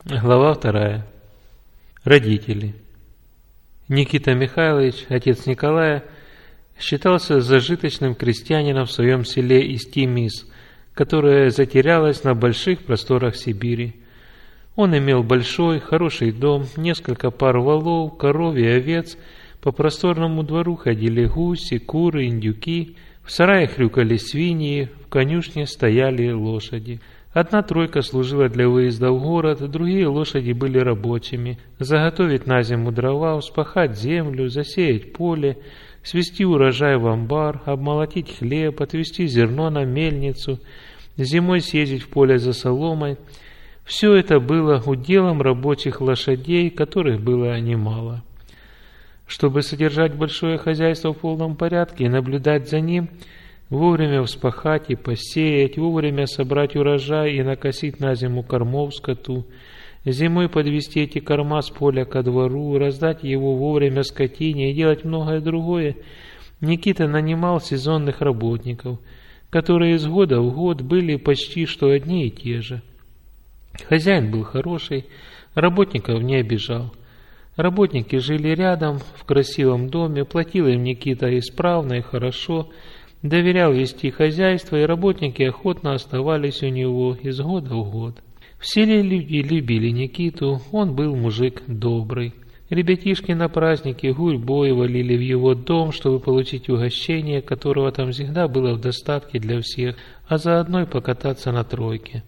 Глава 2. Родители. Никита Михайлович, отец Николая, считался зажиточным крестьянином в своем селе Истимис, которое затерялось на больших просторах Сибири. Он имел большой, хороший дом, несколько пар волов, коров и овец, по просторному двору ходили гуси, куры, индюки, в сарае хрюкали свиньи, в конюшне стояли лошади. Одна тройка служила для выезда в город, другие лошади были рабочими. Заготовить на зиму дрова, вспахать землю, засеять поле, свести урожай в амбар, обмолотить хлеб, отвезти зерно на мельницу, зимой съездить в поле за соломой. Все это было уделом рабочих лошадей, которых было немало. Чтобы содержать большое хозяйство в полном порядке и наблюдать за ним, вовремя вспахать и посеять, вовремя собрать урожай и накосить на зиму кормов скоту, зимой подвести эти корма с поля ко двору, раздать его вовремя скотине и делать многое другое, Никита нанимал сезонных работников, которые из года в год были почти что одни и те же. Хозяин был хороший, работников не обижал. Работники жили рядом, в красивом доме, платил им Никита исправно и хорошо, доверял вести хозяйство, и работники охотно оставались у него из года в год. В селе люди любили Никиту, он был мужик добрый. Ребятишки на празднике гурьбой валили в его дом, чтобы получить угощение, которого там всегда было в достатке для всех, а заодно и покататься на тройке.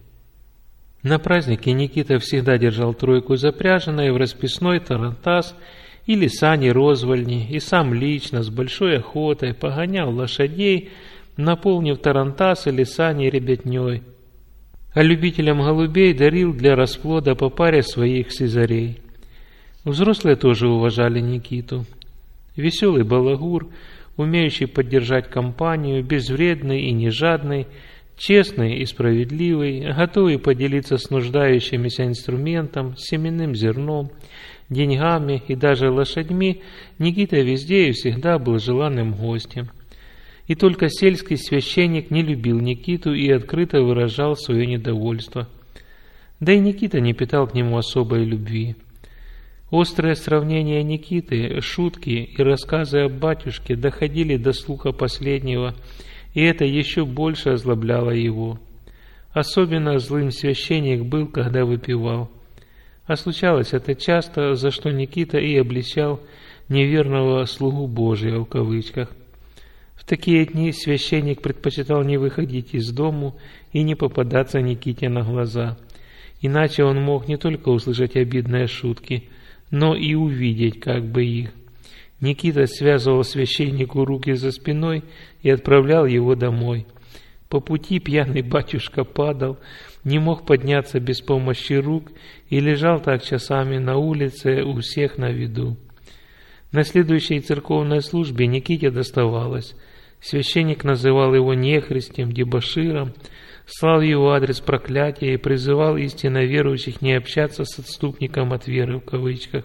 На празднике Никита всегда держал тройку запряженной в расписной тарантас или сани-розвальни, и сам лично с большой охотой погонял лошадей, наполнив тарантас или сани ребятней. А любителям голубей дарил для расплода по паре своих сизарей. Взрослые тоже уважали Никиту. Веселый балагур, умеющий поддержать компанию, безвредный и не жадный, честный и справедливый, готовый поделиться с нуждающимися инструментом, семенным зерном, деньгами и даже лошадьми, Никита везде и всегда был желанным гостем. И только сельский священник не любил Никиту и открыто выражал свое недовольство. Да и Никита не питал к нему особой любви. Острые сравнения Никиты, шутки и рассказы об батюшке доходили до слуха последнего, и это еще больше озлобляло его. Особенно злым священник был, когда выпивал. А случалось это часто, за что Никита и обличал неверного слугу Божия в кавычках. В такие дни священник предпочитал не выходить из дому и не попадаться Никите на глаза. Иначе он мог не только услышать обидные шутки, но и увидеть как бы их. Никита связывал священнику руки за спиной и отправлял его домой. По пути пьяный батюшка падал, не мог подняться без помощи рук и лежал так часами на улице у всех на виду. На следующей церковной службе Никите доставалось. Священник называл его нехристем, дебоширом, слал его адрес проклятия и призывал истинно верующих не общаться с отступником от веры в кавычках.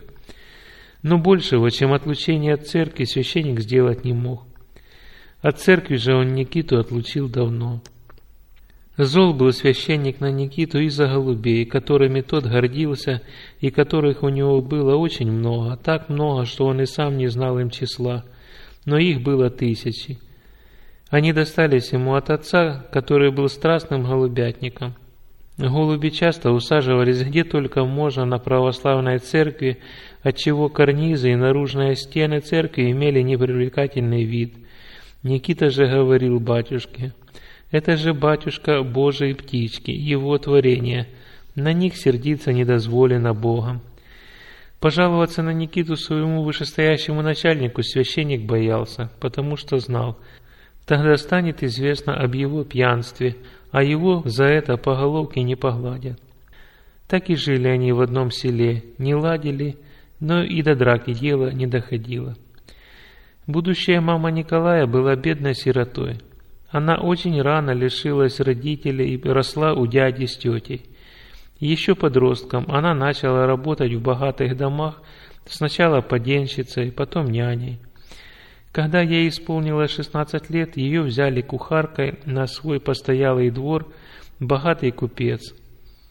Но большего, чем отлучение от церкви, священник сделать не мог. От церкви же он Никиту отлучил давно. Зол был священник на Никиту из-за голубей, которыми тот гордился, и которых у него было очень много, так много, что он и сам не знал им числа, но их было тысячи. Они достались ему от отца, который был страстным голубятником. Голуби часто усаживались где только можно на православной церкви, отчего карнизы и наружные стены церкви имели непривлекательный вид. Никита же говорил батюшке: «Это же, батюшка, Божьи птички, его творение, на них сердиться недозволено Богом». Пожаловаться на Никиту своему вышестоящему начальнику священник боялся, потому что знал, тогда станет известно об его пьянстве, а его за это по головке не погладят. Так и жили они в одном селе, не ладили, но и до драки дело не доходило. Будущая мама Николая была бедной сиротой. Она очень рано лишилась родителей и росла у дяди с тетей. Еще подростком она начала работать в богатых домах, сначала поденщицей, потом няней. Когда ей исполнилось 16 лет, ее взяли кухаркой на свой постоялый двор богатый купец.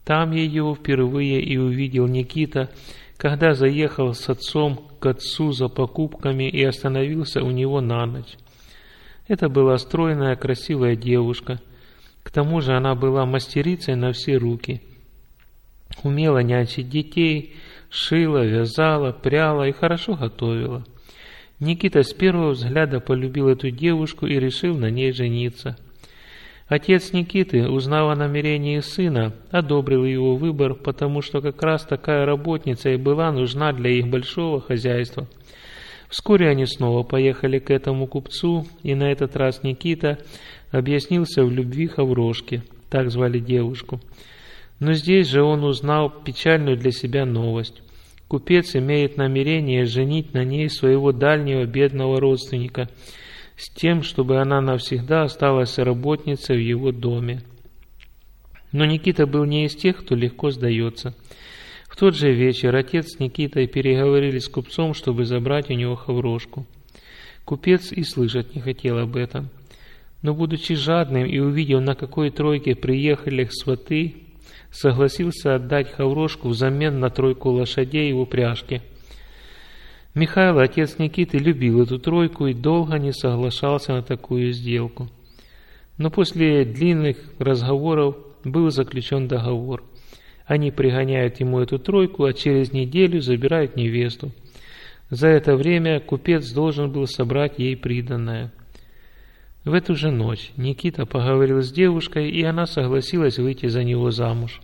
Там ее впервые и увидел Никита, когда заехал с отцом к отцу за покупками и остановился у него на ночь. Это была стройная, красивая девушка. К тому же она была мастерицей на все руки. Умела нянчить детей, шила, вязала, пряла и хорошо готовила. Никита с первого взгляда полюбил эту девушку и решил на ней жениться. Отец Никиты, узнав о намерении сына, одобрил его выбор, потому что как раз такая работница и была нужна для их большого хозяйства. Вскоре они снова поехали к этому купцу, и на этот раз Никита объяснился в любви Хаврошке, так звали девушку. Но здесь же он узнал печальную для себя новость. Купец имеет намерение женить на ней своего дальнего бедного родственника, с тем, чтобы она навсегда осталась работницей в его доме. Но Никита был не из тех, кто легко сдается. В тот же вечер отец с Никитой переговорили с купцом, чтобы забрать у него Хаврошку. Купец и слышать не хотел об этом. Но, будучи жадным и увидев, на какой тройке приехали сваты, согласился отдать Хаврошку взамен на 3 лошадей в упряжке. Михаил, отец Никиты, любил эту тройку и долго не соглашался на такую сделку. Но после длинных разговоров был заключен договор. Они пригоняют ему эту тройку, а через неделю забирают невесту. За это время купец должен был собрать ей приданое. В эту же ночь Никита поговорил с девушкой, и она согласилась выйти за него замуж.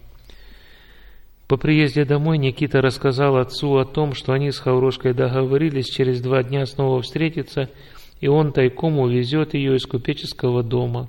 По приезде домой Никита рассказал отцу о том, что они с Хаврошкой договорились через 2 дня снова встретиться, и он тайком увезет ее из купеческого дома.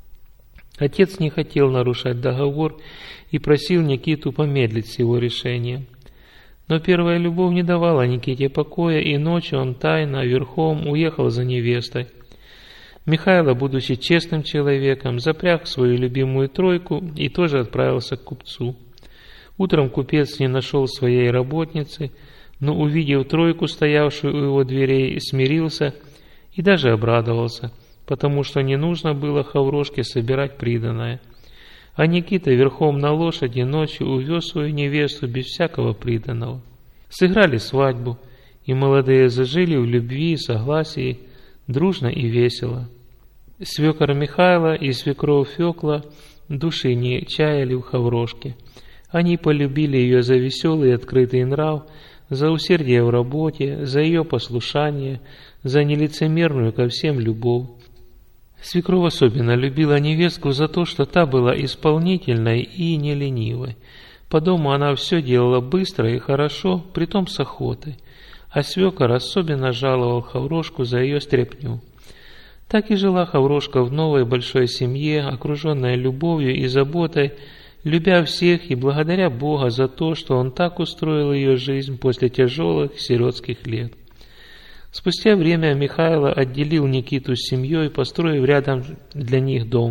Отец не хотел нарушать договор и просил Никиту помедлить с его решением. Но первая любовь не давала Никите покоя, и ночью он тайно, верхом, уехал за невестой. Михайло, будучи честным человеком, запряг свою любимую тройку и тоже отправился к купцу. Утром купец не нашел своей работницы, но, увидев тройку, стоявшую у его дверей, смирился и даже обрадовался, потому что не нужно было Хаврошке собирать приданое. А Никита верхом на лошади ночью увез свою невесту без всякого приданого. Сыграли свадьбу, и молодые зажили в любви и согласии, дружно и весело. Свекор Михайло и свекровь Фёкла души не чаяли в Хаврошке. Они полюбили ее за веселый и открытый нрав, за усердие в работе, за ее послушание, за нелицемерную ко всем любовь. Свекровь особенно любила невестку за то, что та была исполнительной и не ленивой. По дому она все делала быстро и хорошо, притом с охотой, а свекор особенно жаловал Хаврошку за ее стряпню. Так и жила Хаврошка в новой большой семье, окруженная любовью и заботой, любя всех и благодаря Бога за то, что Он так устроил ее жизнь после тяжелых сиротских лет. Спустя время Михайло отделил Никиту с семьей, построив рядом для них дом.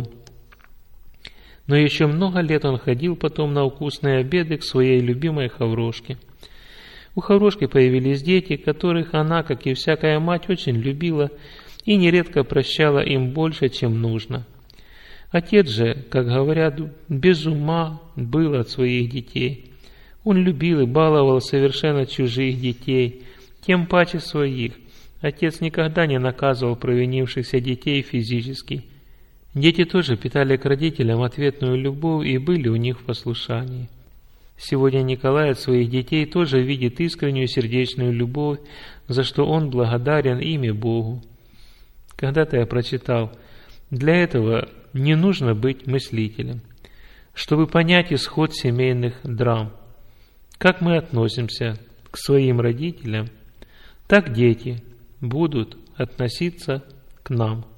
Но еще много лет он ходил потом на вкусные обеды к своей любимой Хаврошке. У Хаврошки появились дети, которых она, как и всякая мать, очень любила и нередко прощала им больше, чем нужно. Отец же, как говорят, без ума был от своих детей. Он любил и баловал совершенно чужих детей, тем паче своих. Отец никогда не наказывал провинившихся детей физически. Дети тоже питали к родителям ответную любовь и были у них в послушании. Сегодня Николай от своих детей тоже видит искреннюю сердечную любовь, за что он благодарен им и Богу. Когда-то я прочитал: для этого не нужно быть мыслителем, чтобы понять исход семейных драм. Как мы относимся к своим родителям, так дети будут относиться к нам.